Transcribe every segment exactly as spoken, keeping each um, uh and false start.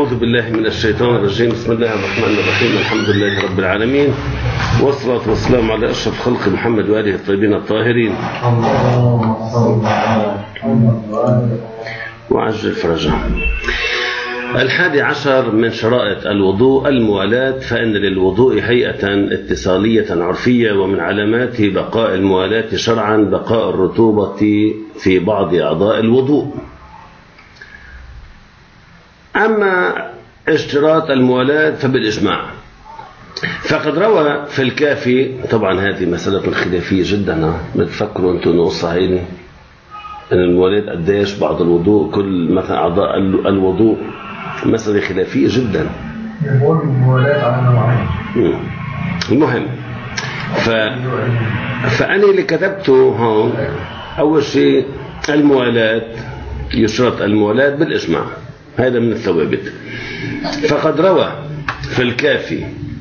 أعوذ بالله من الشيطان الرجيم. بسم الله الرحمن الرحيم. الحمد لله رب العالمين، والصلاة والسلام على أشرف خلق محمد وآله الطيبين الطاهرين. وعجل فرجهم. الحادي عشر من شرائط الوضوء الموالاة، فإن للوضوء هيئة اتصالية عرفية، ومن علاماته بقاء الموالاة شرعا بقاء الرطوبة في بعض أعضاء الوضوء. أما اشتراط الموالاة فبالإجماع، فقد روى في الكافي، طبعا هذه مسألة خلافية جدا، بتفكروا أنتم أنه صحيح أن الموالاة قديش بعض الوضوء كل مثلا أعضاء الوضوء، مسألة خلافية جدا. الموالاة على نوعين. المهم ف... فأنا اللي كتبته هون أول شيء الموالاة، يشرط الموالاة بالإجماع، هذا من الثوابت. فقد روى في الكافي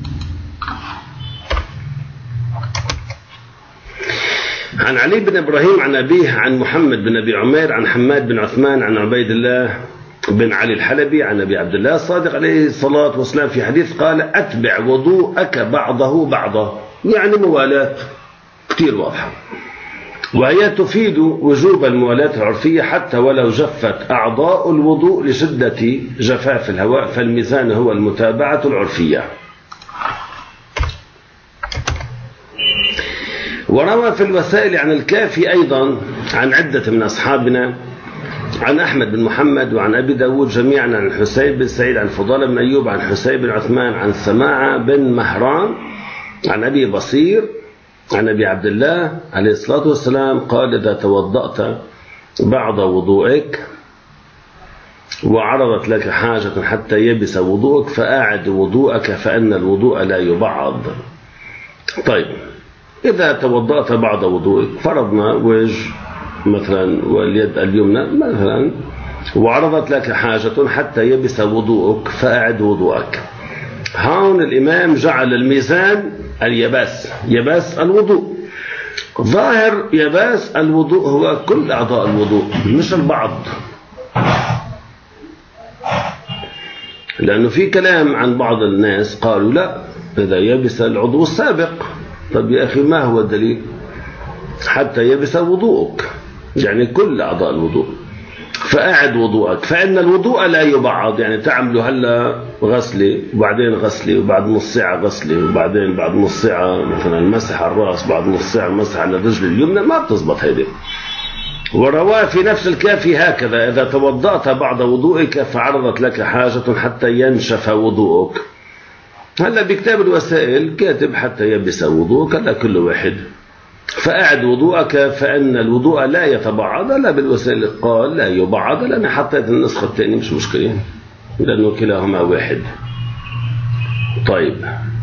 عن علي بن إبراهيم عن أبيه عن محمد بن أبي عمير عن حماد بن عثمان عن عبيد الله بن علي الحلبي عن أبي عبد الله الصادق عليه الصلاة والسلام في حديث قال: أتبع وضوءك بعضه بعضا، يعني موالاة كتير واضحة، وهي تفيد وجوب الموالاة العرفية حتى ولو جفت أعضاء الوضوء لشدة جفاف الهواء، فالميزان هو المتابعة العرفية. وروى في الوسائل عن الكافي أيضا عن عدة من أصحابنا عن أحمد بن محمد وعن أبي داود جميعا عن حسين بن سعيد عن فضالة بن أيوب عن حسين بن عثمان عن سماعة بن مهران عن أبي بصير عن أبي عبد الله عليه الصلاة والسلام قال: إذا توضأت بعض وضوءك وعرضت لك حاجة حتى يبس وضوءك فأعد وضوءك، فإن الوضوء لا يبعض. طيب، إذا توضأت بعض وضوءك، فرضنا وجه مثلا واليد اليمنى مثلا، وعرضت لك حاجة حتى يبس وضوءك فأعد وضوءك. هون الإمام جعل الميزان اليباس، يباس الوضوء. ظاهر يباس الوضوء هو كل أعضاء الوضوء مش البعض، لأنه في كلام عن بعض الناس قالوا لا، إذا يبس العضو السابق. طب يا أخي، ما هو الدليل؟ حتى يبس وضوءك، يعني كل أعضاء الوضوء. فأعد وضوءك، فإن الوضوء لا يبعض، يعني تعملوا هلا غسلة وبعدين غسلة وبعد نص ساعة غسلة وبعدين بعد نص ساعة مثلا مسح على الرأس، بعد نص ساعة مسح على الرجل اليمنى، ما بتزبط هيدي. ورواه في نفس الكافي هكذا: إذا توضأت بعض وضوئك فعرضت لك حاجة حتى ينشف وضوءك. هلا بكتاب الوسائل كاتب حتى يبس وضوءك، هلا كل واحد. فأعد وضوءك فإن الوضوء لا يتبعض. لا، بالوسائل قال لا يبعض، لأن حطيت النسخة الثانية مش مشكلة، لأنه كلاهما واحد. طيب،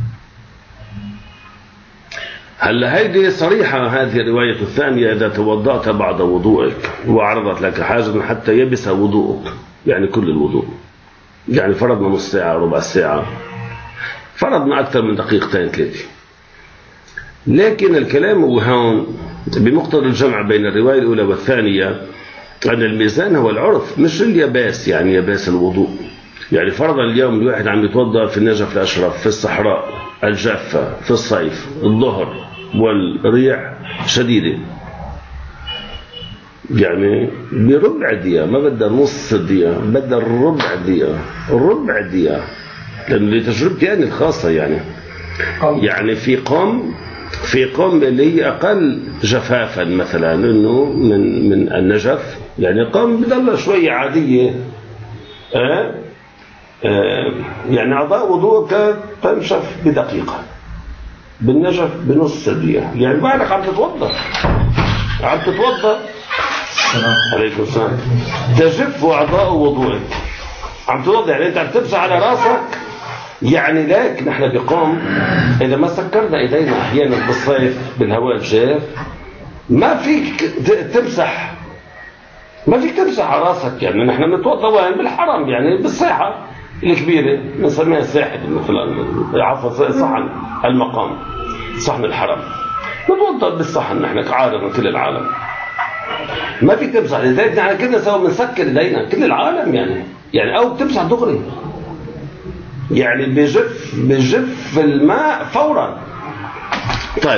هلا هيدي صريحة هذه الرواية الثانية: إذا توضأت بعض وضوءك وعرضت لك حاجة حتى يبس وضوءك، يعني كل الوضوء. يعني فرضنا نص ساعة، ربع ساعة، فرضنا أكثر من دقيقتين ثلاثة. لكن الكلام هو هون بمقتضى الجمع بين الرواية الأولى والثانية أن الميزان هو العرف مش اليباس، يعني يباس الوضوء. يعني فرضا اليوم الواحد عم يتوضأ في النجف الأشرف، في الصحراء الجافة، في الصيف، الظهر والريح شديدة، يعني بربع دقيقة، ما بدها نص دقيقة، بدها ربع دقيقة، ربع دقيقة، لأنه لتجربتي أنا الخاصة يعني يعني في قوم في قوم اللي هي أقل جفافا مثلا إنه من من النجف، يعني قوم بضل شوية عادية، أه؟ أه يعني أعضاء وضوءك تنشف بدقيقة، بالنجف بنص دقيقة. يعني بعدك عم تتوضأ عم تتوضأ عليكم السلام، تجف أعضاء وضوءك، عم تتوضأ، يعني أنت عم تمسح على راسك. يعني لكن نحن بقوم إذا ما سكرنا إيدينا أحيانا بالصيف بالهواء الجاف، ما فيك تمسح ما فيك تمسح على راسك. يعني نحن نتوضأ وين؟ بالحرم، يعني بالساحة الكبيرة بنسميها الساحة مثلا، عفوا صحن المقام، صحن الحرم، نتوضأ بالصحن نحن كعالم كل العالم. ما فيك تمسح ايديك، يعني كلنا سوا بنسكر ايدينا كل العالم، يعني يعني او بتمسح دغري يعني بجف بجف الماء فورا. طيب،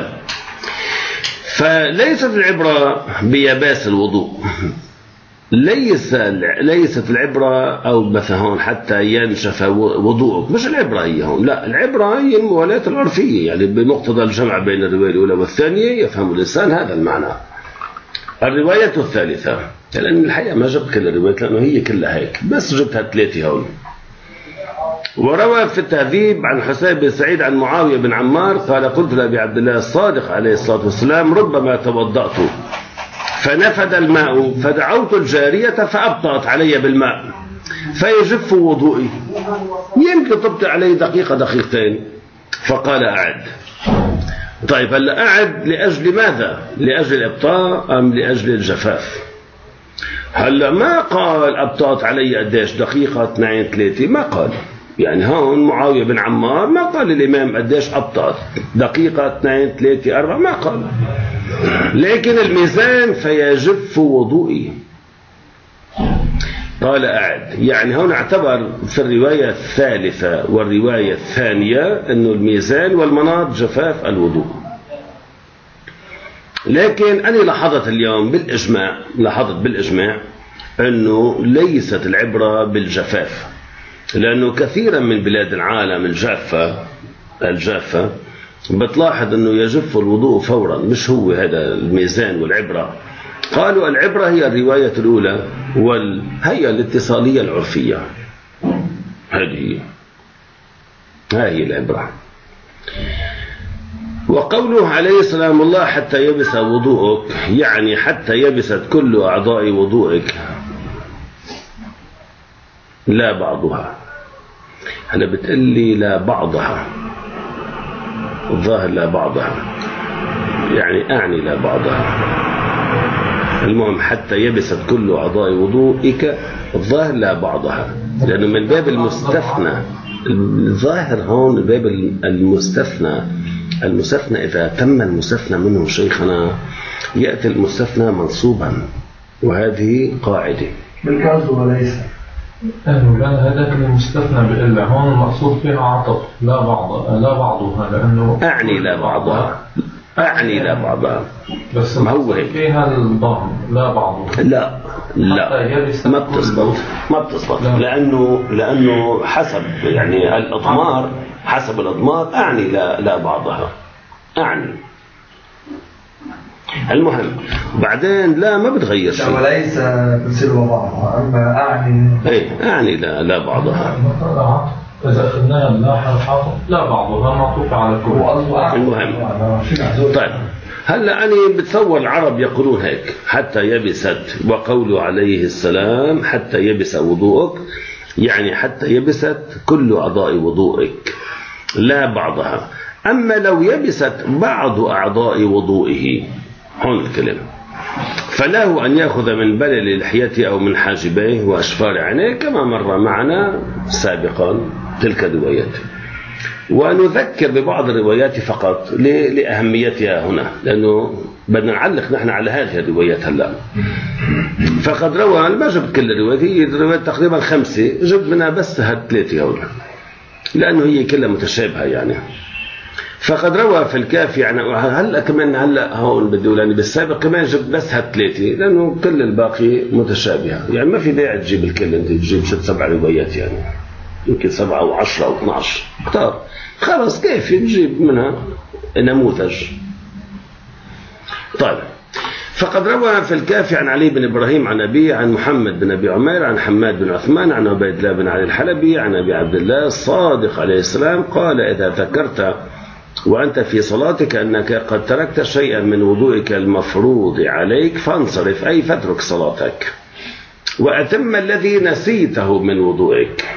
فليست العبرة بيباس الوضوء، ليس ليست العبرة أو مثلا هون حتى ينشف وضوءك، مش العبرة هي هون، لا، العبرة هي الموالاة العرفية، يعني بمقتضى الجمع بين الرواية الأولى والثانية يفهم الإنسان هذا المعنى. الرواية الثالثة، لأن الحقيقة ما جبت كل الروايات لأنه هي كلها هيك، بس جبتها ثلاثة هون. وروى في التهذيب عن حسين بن سعيد عن معاوية بن عمار قال قلت لأبي عبد الله الصادق عليه الصلاة والسلام ربما توضأت فنفد الماء فدعوت الجارية فأبطأت علي بالماء فيجف وضوئي، يمكن تبطئ علي دقيقة دقيقتين، فقال أعد. طيب، هلا أعد لأجل ماذا؟ لأجل الإبطاء أم لأجل الجفاف؟ هلا ما قال أبطأت علي قديش، دقيقة اثنين ثلاثة، ما قال. يعني هون معاوية بن عمار ما قال للإمام قديش أبطأت، دقيقة اثنين ثلاثة أربعة، ما قال. لكن الميزان فيجف وضوئي، قال أعد. يعني هون اعتبر في الرواية الثالثة والرواية الثانية أنه الميزان والمناط جفاف الوضوء. لكن أنا لاحظت اليوم بالإجماع لاحظت بالإجماع أنه ليست العبرة بالجفاف، لأنه كثيرا من بلاد العالم الجافة الجافة بتلاحظ أنه يجف الوضوء فورا، مش هو هذا الميزان والعبرة. قالوا العبرة هي الرواية الأولى وهي الاتصالية العرفية، هذه هذه العبرة. وقوله عليه السلام الله حتى يبس وضوءك، يعني حتى يبست كل أعضاء وضوءك لا بعضها. أنا بتقلي لا بعضها، الظاهر لا بعضها، يعني أعني لا بعضها. المهم حتى يبست كل أعضاء وضوئك، الظاهر لا بعضها، لأنه من باب المستثنى. الظاهر هون باب المستثنى. المستثنى إذا تم المستثنى منه شيخنا يأتي المستثنى منصوبا، وهذه قاعدة بالكاز وليس أنه لأن هذاك المستثنى بإلا هون المقصود فيها عطف لا بعض لا بعضها، لأنه أعني لا بعضها، أعني لا بعضها، بس ما هو هيك فيها الضم لا بعضها. لا لا ما بتزبط ما بتزبط لأنه لأنه حسب يعني الأضمار، حسب الأضمار أعني لا لا بعضها، أعني. المهم بعدين لا ما بتغير شيء، وليس تصير بعضها، أما أعني ايه أعني لا لا بعضها. إذا أخذناها لا لا بعضها معطوفة على الكل. المهم طيب، هلا أنا بتصور العرب يقولون هيك حتى يبست، وقوله عليه السلام حتى يبس وضوءك، يعني حتى يبست كل أعضاء وضوئك لا بعضها. أما لو يبست بعض أعضاء وضوئه، هون الكلام، فله أن يأخذ من بلل لحيته أو من حاجبيه وأشفار عينيه كما مر معنا سابقا تلك الروايات. ونذكر ببعض الروايات فقط لأهميتها هنا، لأنه بدنا نعلق نحن على هذه الروايات هلا. فقد روى، ما جبت كل الروايات، هي الروايات تقريبا خمسة، جبت منها بس هالثلاثة هون لأنه هي كلها متشابهة يعني. فقد روى في الكافي يعني هلا كمان هلا هون بدي اقول يعني بالسابق كمان جبت بس هالثلاثه لانه كل الباقي متشابهه، يعني ما في داعي تجيب الكل، انت تجيب ست سبع روايات يعني يمكن سبعه او عشره او اثنعش اختار، خلاص كيف نجيب منها نموذج. طيب، فقد روى في الكافي عن علي بن إبراهيم عن أبيه عن محمد بن أبي عمير عن حماد بن عثمان عن عبيد الله بن علي الحلبي عن أبي عبد الله الصادق عليه السلام قال إذا ذكرت وأنت في صلاتك أنك قد تركت شيئا من وضوئك المفروض عليك فانصرف، أي فاترك صلاتك وأتم الذي نسيته من وضوئك.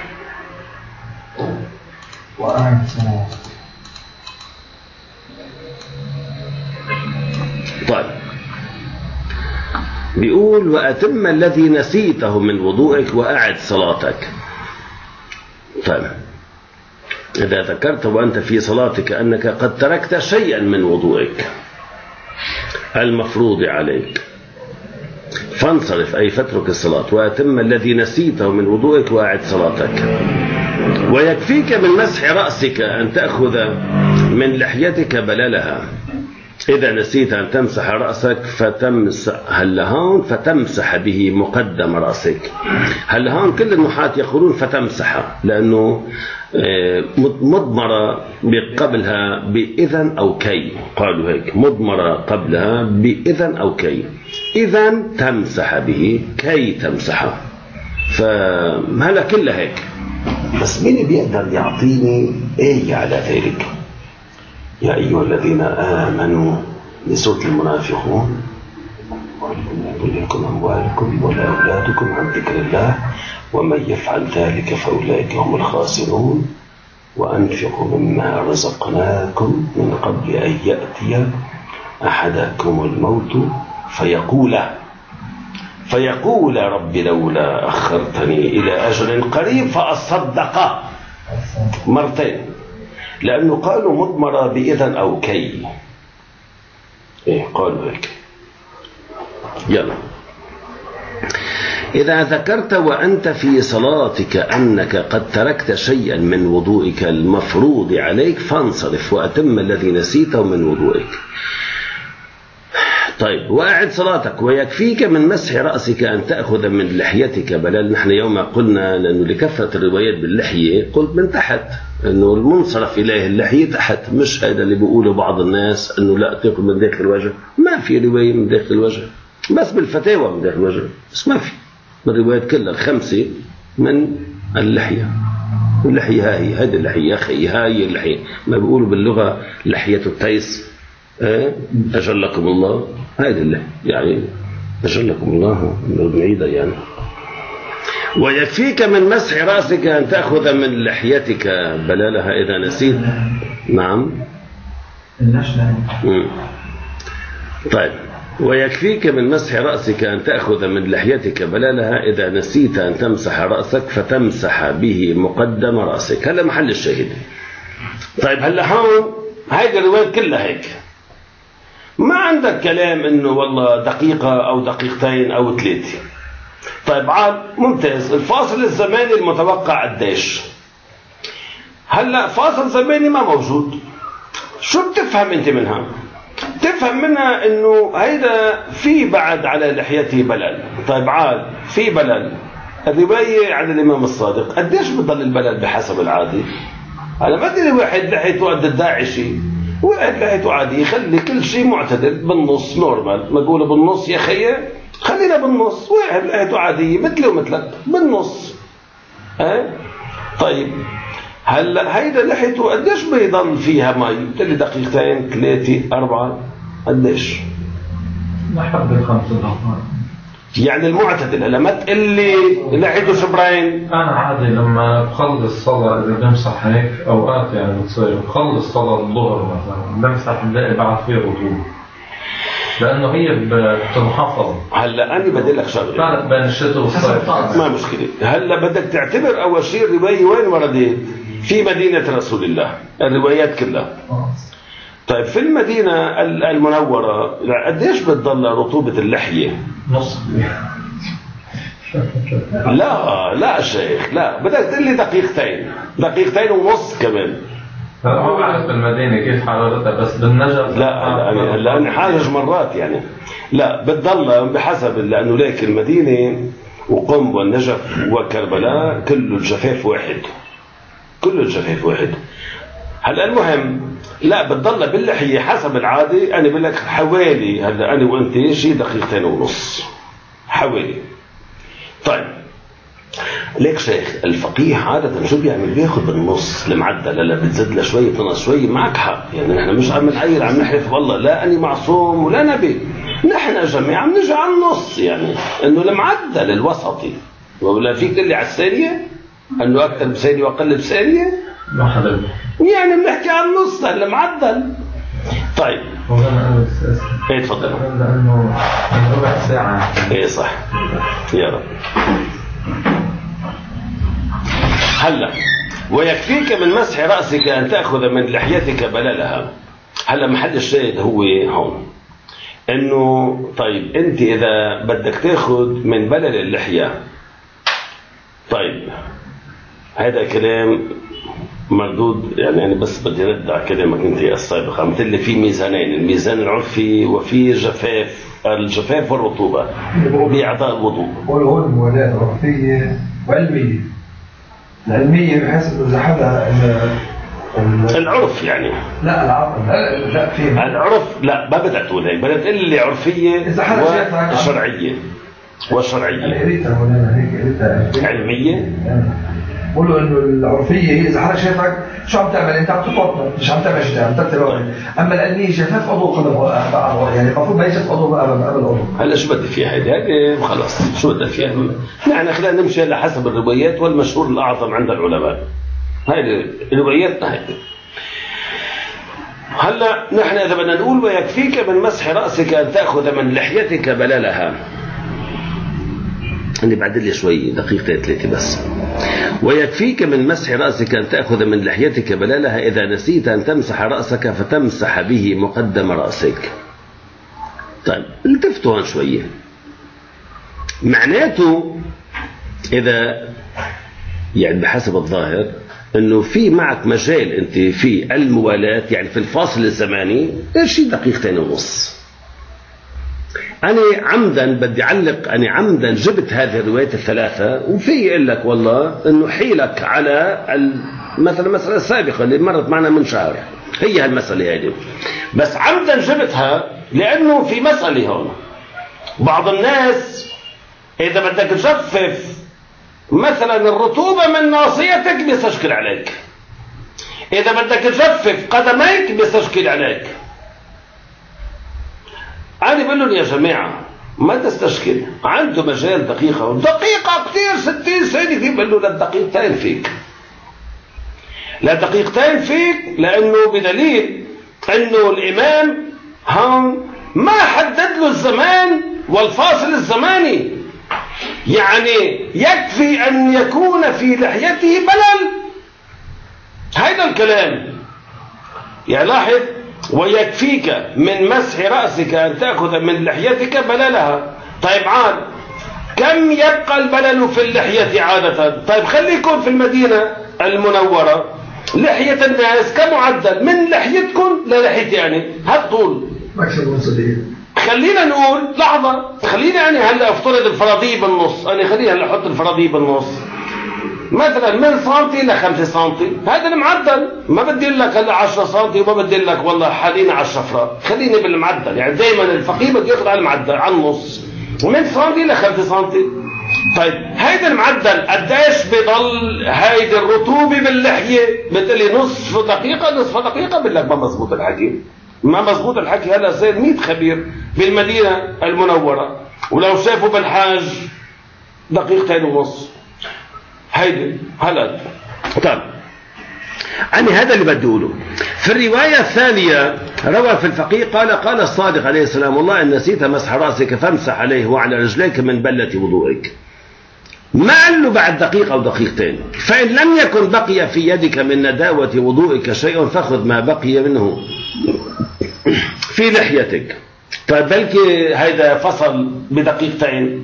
طيب، بيقول وأتم الذي نسيته من وضوئك وأعد صلاتك. طيب، إذا ذكرت وأنت في صلاتك أنك قد تركت شيئا من وضوئك المفروض عليك فانصرف، أي فاترك الصلاة وأتم الذي نسيته من وضوئك وأعد صلاتك. ويكفيك من مسح رأسك أن تأخذ من لحيتك بلالها إذا نسيت أن تمسح رأسك فتمسح هلهان فتمسح به مقدم رأسك. هلهان كل النحاة يقولون فتمسح لأنه مضمرة قبلها بإذن أو كي، قالوا هيك مضمرة قبلها بإذن أو كي، إذن تمسح به كي تمسحه، فهلا كلها هيك. بس مين بيقدر يعطيني آية على ذلك؟ يا أيها الذين آمنوا لسورة المنافقون يضلكم أموالكم ولا أولادكم عن ذكر الله ومن يفعل ذلك فأولئك هم الخاسرون وأنفقوا مما رزقناكم من قبل أن يأتي أحدكم الموت فيقول فيقول رب لولا أخرتني إلى أجل قريب فأصدق مرتين، لأنه قالوا مضمرة بإذن أو كي. إيه قالوا هيك. يلا. إذا ذكرت وأنت في صلاتك أنك قد تركت شيئا من وضوئك المفروض عليك فانصرف وأتم الذي نسيته من وضوئك. طيب، وأعد صلاتك. ويكفيك من مسح رأسك أن تأخذ من لحيتك بلال. نحن يوم قلنا لأنه لكثرة الروايات باللحية قلت من تحت، أنه المنصرف إليه اللحية تحت، مش هذا اللي بيقوله بعض الناس أنه لا تأخذ من داخل الوجه. ما في رواية من داخل الوجه، بس بالفتاوى من داخل الوجه، بس ما في من الروايات كلها الخمسة من اللحية. اللحية هاي هذه اللحية أخي، هاي اللحية ما بيقولوا باللغة لحية التيس. أجلكم الله، هذه اللحية يعني أجلكم الله بعيدة يعني. ويكفيك من مسح رأسك أن تأخذ من لحيتك بلالها إذا نسيت. نعم. طيب، ويكفيك من مسح رأسك أن تأخذ من لحيتك بلالها إذا نسيت أن تمسح رأسك فتمسح به مقدم رأسك. هلا محل الشاهد. طيب هلا هون هيدا الرواية كلها هيك، ما عندك كلام إنه والله دقيقة أو دقيقتين أو ثلاثة. طيب عاد ممتاز. الفاصل الزماني المتوقع قديش؟ هلا فاصل زماني ما موجود. شو بتفهم أنت منها؟ تفهم منها إنه هيدا في بعد على لحيته بلل. طيب عاد في بلل، الرواية عن الإمام الصادق قديش بضل البلل بحسب العادي؟ هلا ما تدري واحد لحيته قد الداعشي، واحد لحيته عادي، يخلي كل شيء معتدل بالنص نورمال. ما قوله بالنص يا خيه، خلينا بالنص. واحد لحيته عادية مثلي ومثلك بالنص. ها طيب هلا هيدا لحيته قديش بيضل فيها مي؟ بتقلي دقيقتين ثلاثة أربعة قديش؟ لحد الخمس دقائق يعني المعتدل. هلا ما تقلي لحيته شبرين. أنا عادي لما بخلص صلاة إذا بمسح هيك أوقات يعني بتصير بخلص صلاة الظهر مثلا بمسح بلاقي بعد فيه رطوبة لأنه هي بتنحفظ. هلا أنا بدي لك شغلة فرق بين الشتاء والصيف ما مشكلة. هلا بدك تعتبر أول شيء الرواية وين وردت؟ في مدينة رسول الله، الروايات كلها. طيب في المدينة المنورة قديش بتضل رطوبة اللحية؟ نص. لا لا شيخ، لا بدك تقول لي دقيقتين دقيقتين ونص كمان. هو بعرف المدينة كيف حرارتها، بس بالنجف لا هلا هلا أنا حاجج مرات يعني لا بتضل بحسب، لأنه ليك المدينة وقم والنجف وكربلاء كله الجفاف واحد، كله الجفاف واحد. هلا المهم لا بتضل باللحية حسب العادة. أنا بقول لك حوالي هلا أنا وأنت شيء دقيقتين ونص حوالي. طيب ليك شيخ الفقيه عادة شو بيعمل؟ بياخذ بالنص المعدل. هلا بتزيد له شوي تنقص شوي، معك حق يعني. نحن مش عم نعير عم نحلف والله لا أني معصوم ولا نبي، نحن جميعا عم نجي على النص يعني إنه المعدل الوسطي. ولا فيك تقول لي على الثانية إنه أكثر بثانية وأقل بثانية؟ ما حدا يعني بنحكي عن النص المعدل. طيب ايه تفضل. لأنه ربع ساعة. ايه صح يا رب. هلا ويكفيك من مسح رأسك أن تأخذ من لحيتك بللها. هلا محل الشاهد هو هون انه طيب انت اذا بدك تاخذ من بلل اللحية، طيب هذا كلام مردود يعني. أنا بس بدي رد على كلامك أنت السابق، قلت لي في ميزانين، الميزان العرفي وفي جفاف الجفاف والرطوبة بإعطاء الوضوء. هو الموالاه عرفية وعلمية. العلمية بحسب إذا حدا العرف يعني لا العرف لا لا فيه العرف لا ما بدك تقول هيك، بدك تقول لي عرفية وشرعية وشرعية علمية. قولوا انه العرفيه هي اذا حدا شافك شو عم تعمل انت عم تتوضا مش عم تعمل شيء عم تتلوى. اما العلميه شفاف عضو قبل يعني المفروض ما يشوف عضو قبل قبل عضو. هلا شو بدي فيها هيدي هيدي خلص شو بدي فيها. نحن خلينا نمشي على حسب الروايات والمشهور الاعظم عند العلماء. هاي رواياتنا هيك. هلا نحن اذا بدنا نقول ويكفيك من مسح راسك ان تاخذ من لحيتك بلالها. أني بعدل لي شوي دقيقتين ثلاثة بس. ويكفيك من مسح رأسك أن تأخذ من لحيتك بلالها إذا نسيت أن تمسح رأسك فتمسح به مقدم رأسك. طيب التفتوا هون شوية. معناته إذا يعني بحسب الظاهر أنه في معك مجال أنت في الموالاة يعني في الفاصل الزماني شيء دقيقتين ونص. أنا عمدا بدي أعلق، أنا عمدا جبت هذه الروايات الثلاثة وفي يقول لك والله إنه حيلك على مثلا المسألة السابقة اللي مرت معنا من شهر هي هالمسألة هذه، بس عمدا جبتها لأنه في مسألة هون. بعض الناس إذا بدك تجفف مثلا الرطوبة من ناصيتك بيستشكل عليك، إذا بدك تجفف قدميك بيستشكل عليك. أنا بقول لهم يا جماعة ما تستشكل، عنده مجال دقيقة دقيقة كتير ستين سنة في بقول له لا دقيقتين فيك، لا دقيقتين فيك، لأنه بدليل أنه الإمام هم ما حدد له الزمان والفاصل الزماني، يعني يكفي أن يكون في لحيته بلل. هذا الكلام يعني لاحظ. ويكفيك من مسح رأسك أن تأخذ من لحيتك بللها. طيب عاد كم يبقى البلل في اللحية عادة؟ طيب خلي يكون في المدينة المنورة لحية الناس كمعدل من لحيتكم للحيتي يعني هالطول. خلينا نقول لحظة، خلينا أنا هلا أفترض الفرضية بالنص، أنا خلينا هلا أحط الفرضية بالنص مثلا من سنتي لخمسة سنتي، هذا المعدل. ما بدي لك هلا عشرة سنتي وما بدي لك والله حالينا على الشفرة، خليني بالمعدل. يعني دائما الفقيه بده ياخذ على المعدل على النص ومن سنتي لخمسة سنتي. طيب هيدا المعدل قديش بضل هيدي الرطوبة باللحية؟ بتقلي نصف دقيقة نصف دقيقة، بقول لك ما مزبوط الحكي، ما مزبوط الحكي. هلا صار مية خبير بالمدينة المنورة ولو شافوا بالحاج دقيقتين ونص هيدي هلا. طيب أنا هذا اللي بدي أقوله. في الرواية الثانية روى في الفقيه قال قال الصادق عليه السلام والله إن نسيت مسح رأسك فامسح عليه وعلى رجليك من بلة وضوئك. ما قال له بعد دقيقة أو دقيقتين. فإن لم يكن بقي في يدك من نداوة وضوئك شيء فخذ ما بقي منه في لحيتك. طيب بلكي هيدا فصل بدقيقتين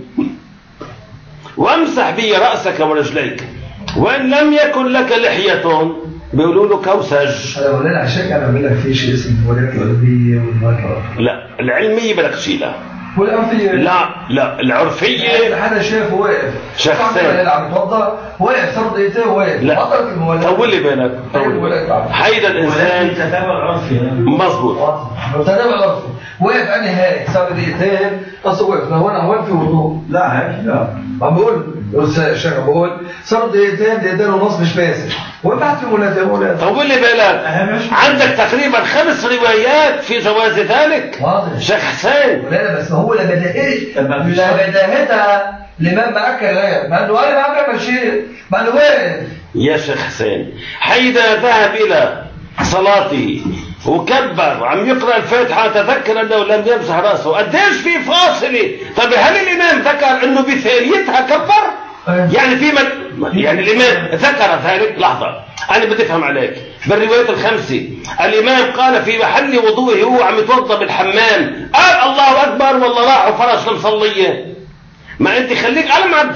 وامسح به رأسك ورجليك. وإن لم يكن لك لحية بيقولوا له كوسج. هذا ولا عشان انا بقول لك في شيء اسمه الولايات العرفيه والولايات. لا العلميه بدك تشيلها. والعرفيه لا لا العرفيه يعني حدا شافه واقف شخصين عم يتوضا واقف صرت ايديه واقف. لا طول لي بالك هيدا الانسان تتابع عرفي مظبوط تتابع عرفي واقف. انا هيك صار دقيقتين بس واقف لهون هون في وضوء. لا هيك لا عم بقول الشيخ بقول صار دقيقتين دقيقتين ونص مش باسل وقعت في مناسبة مولانا. طول لي بالك عندك تقريبا خمس روايات في جواز ذلك. واضح شيخ حسين ولا بس ما هو لما دهيت لما دهيتها الإمام ما أكل غير ما أنه أنا ما عم بعمل شيء ما أنه واقف. يا شيخ حسين حيدا ذهب إلى صلاته وكبر عم يقرأ الفاتحة تذكر أنه لم يمسح رأسه. قديش في فاصلة؟ طب هل الإمام ذكر أنه بثانيتها كبر؟ يعني في من يعني الإمام ذكر ذلك؟ لحظة أنا بدي أفهم عليك. بالروايات الخمسة الإمام قال في محل وضوءه هو عم يتوضأ بالحمام قال الله أكبر والله راح وفرش المصلية. ما أنت خليك على معدل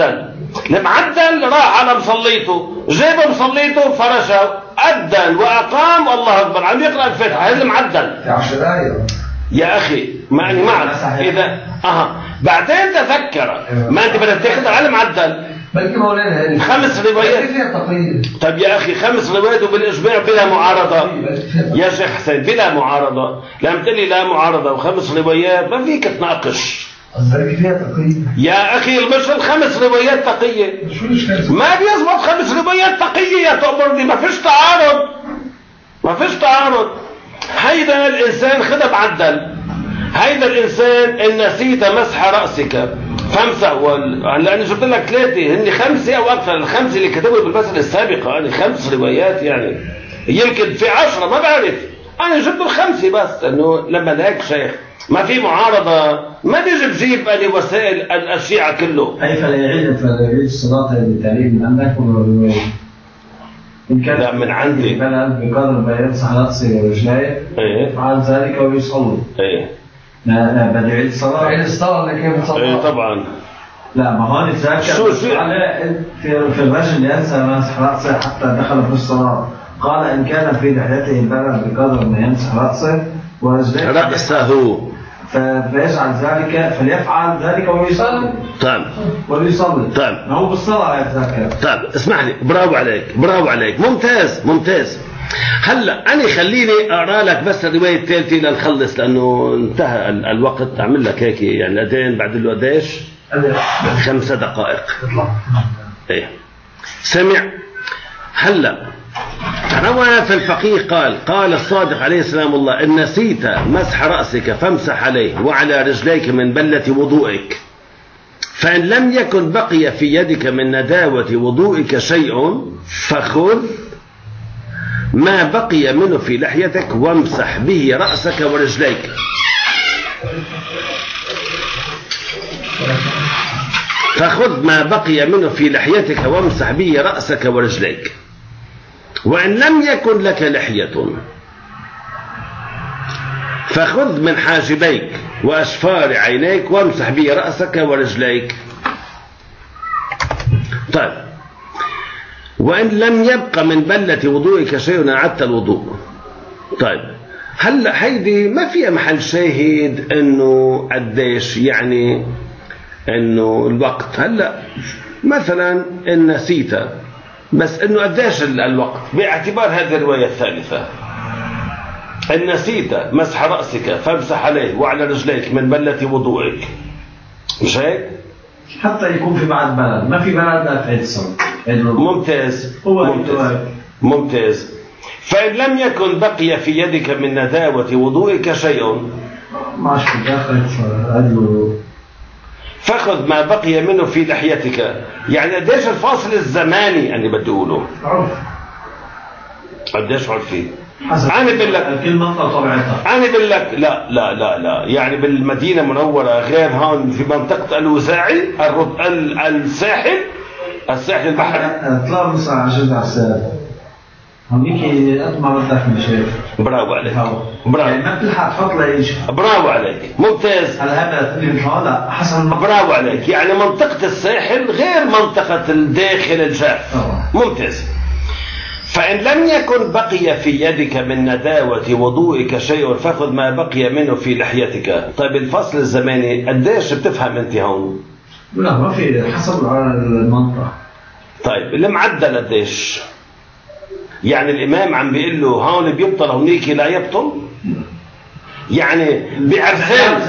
المعدل راح على مصليته، جاب مصليته فرشه أذن وأقام الله أكبر عم يقرأ الفاتحة. هذا المعدل في عشر دقايق يا أخي، معني معك. إذا أها بعدين تذكر ما أنت بدك تاخذ على المعدل. بلكي مولانا خمس روايات فيها تقييد. طيب يا أخي خمس روايات وبالإجماع بلا معارضة يا شيخ حسين، بلا معارضة. لما تقول لي لا معارضة وخمس روايات ما فيك تناقش. بلكي فيها تقييد يا أخي مش الخمس روايات تقية، ما بيزبط خمس روايات تقية يا تأمرني. ما فيش تعارض، ما فيش تعارض. هيدا الإنسان خذ معدل. هيدا الإنسان إن نسيت مسح رأسك فامسح وال... هلا أنا جبت لك ثلاثة، هن خمسة أو أكثر. الخمسة اللي كتبوا بالمسألة السابقة يعني خمس روايات، يعني يمكن في عشرة ما بعرف. أنا جبت الخمسة بس إنه لما هيك شيخ ما في معارضة، ما بيجي بجيب أنا وسائل الأشياء كله. أي فلا يعيد فلا يعيد الصلاة بالتعليم من عندك ولا بالرواية؟ إن كان لا من عندي بلد بقدر ما يمسح رأسه ورجليه إيه فعل ذلك ويصلي. إيه لا لا بده يعيد الصلاة. عيد الصلاة اللي كيف تصلي. إيه طبعا. لا ما هون تذكر على في في الرجل ينسى مسح رأسه حتى دخل في الصلاة. قال إن كان في لحيته البلد بقدر ما يمسح رأسه ورجليه رأسه فيجعل ذلك فليفعل ذلك ويصلي. طيب ويصلي. طيب ما هو بالصلاة يتذكر. طيب اسمح لي، برافو عليك برافو عليك، ممتاز ممتاز. هلا أنا خليني أقرأ لك بس الرواية الثالثة لنخلص لأنه انتهى الوقت. أعمل لك هيك يعني الأذان بعد له قديش؟ خمسة دقائق. إيه سمع. هلا روى في الفقيه قال قال الصادق عليه السلام الله إن نسيت مسح رأسك فامسح عليه وعلى رجليك من بلة وضوئك، فإن لم يكن بقي في يدك من نداوة وضوئك شيء فخذ ما بقي منه في لحيتك وامسح به رأسك ورجليك. فخذ ما بقي منه في لحيتك وامسح به رأسك ورجليك. وإن لم يكن لك لحية فخذ من حاجبيك وأشفار عينيك وامسح به رأسك ورجليك. طيب وإن لم يبق من بلة وضوئك شيء أعدت الوضوء. طيب هلا هيدي ما فيها محل شاهد انه قديش يعني انه الوقت. هلا مثلا ان نسيت بس انه قديش الوقت باعتبار هذه الرواية الثالثة. ان نسيت مسح رأسك فامسح عليه وعلى رجليك من بلة وضوئك، مش هيك؟ حتى يكون في بعد بلد، ما في بلد لا تعيد الصلاة. ممتاز ممتاز ممتاز. فإن لم يكن بقي في يدك من نداوة وضوئك شيء ماشي داخل الوضوء فخذ ما بقي منه في لحيتك. يعني قديش الفاصل الزماني اللي بدي اقوله؟ عرف قديش عرفي؟ أنا بقول لك كل منطقة طبيعتها. أنا بقول لك لا لا لا لا يعني بالمدينة المنورة غير هون في منطقة الوزاعي الرب الساحل الساحل البحري. اطلع مصر على جدع الساحل هونيك قد ما بدك من شايف. برافو عليك برافو. يعني ما بتلحق تحط ليش. برافو عليك ممتاز. هلا هذا اللي هذا حسب. برافو عليك. يعني منطقة الساحل غير منطقة الداخل الجاف. ممتاز. فإن لم يكن بقي في يدك من نداوة وضوئك شيء فخذ ما بقي منه في لحيتك. طيب الفصل الزماني قديش بتفهم انت هون؟ لا ما في حسب المنطقة. طيب المعدل قديش؟ يعني الإمام عم بيقول له هون بيبطل هونيك لا يبطل؟ يعني بعرسال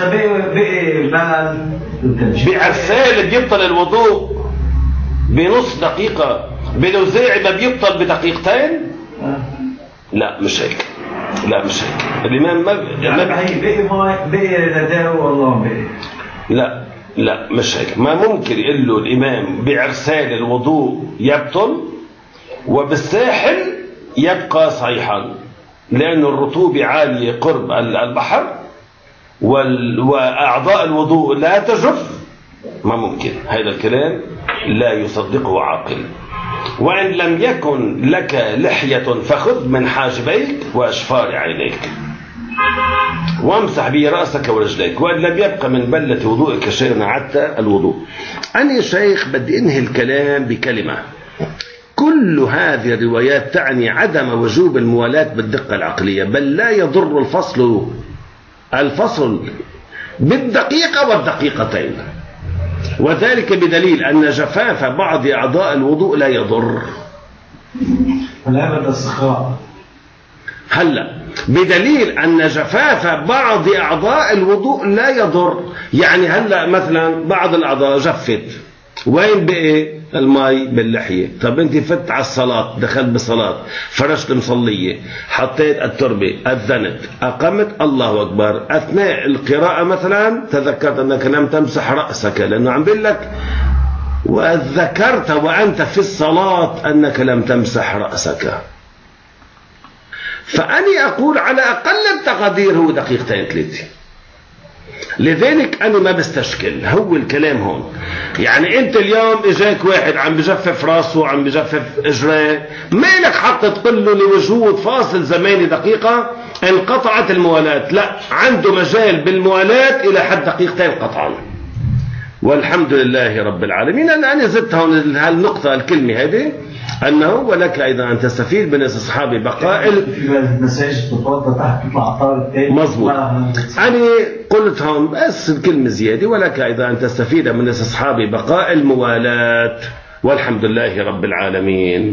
بعرسال بيبطل الوضوء بنص دقيقة، بنوزاعي ما بيبطل بدقيقتين؟ لا مش هيك. لا مش هيك. الإمام ما يعني بقي ما بقي نداوة والله بقي. لا لا مش هيك. ما ممكن يقول له الإمام بعرسال الوضوء يبطل وبالساحل يبقى صحيحا لأن الرطوبة عالية قرب البحر وأعضاء الوضوء لا تجف. ما ممكن. هذا الكلام لا يصدقه عاقل. وإن لم يكن لك لحية فخذ من حاجبيك وأشفار عينيك. وامسح به رأسك ورجليك وإن لم يبقى من بلة وضوءك شيء عدت الوضوء. أنا يا شيخ بدي أنهي الكلام بكلمة: كل هذه الروايات تعني عدم وجوب الموالاة بالدقة العقلية، بل لا يضر الفصل الفصل بالدقيقة والدقيقتين، وذلك بدليل أن جفاف بعض أعضاء الوضوء لا يضر. لا بد الصخاء. هلا بدليل أن جفاف بعض أعضاء الوضوء لا يضر. يعني هلا مثلا بعض الأعضاء جفت، وين بقي الماء؟ باللحية. طب انت فت على الصلاة، دخلت بالصلاة، فرشت مصلية، حطيت التربة، أذنت، أقمت، الله أكبر، أثناء القراءة مثلا تذكرت أنك لم تمسح رأسك، لأنه عم بيقول لك وذكرت وأنت في الصلاة أنك لم تمسح رأسك. فأني أقول على أقل التقدير هو دقيقتين ثلاثة. لذلك أنا ما بستشكل، هو الكلام هون. يعني أنت اليوم إجاك واحد عم بجفف راسه، عم بجفف إجراه، مالك حق تقول له لوجود فاصل زماني دقيقة انقطعت الموالاة؟ لا، عنده مجال بالموالاة إلى حد دقيقتين قطعا. والحمد لله رب العالمين. أنا أنا زدت هون هالنقطة الكلمة هذه، أنه ولك أيضا أن تستفيد من أصحاب بقاء المساجد تتوضا تحت تطلع عطار التاني. مظبوط. أنا قلت هون بس الكلمة زيادة: ولك أيضا أن تستفيد من أصحاب بقاء الموالاة. والحمد لله رب العالمين.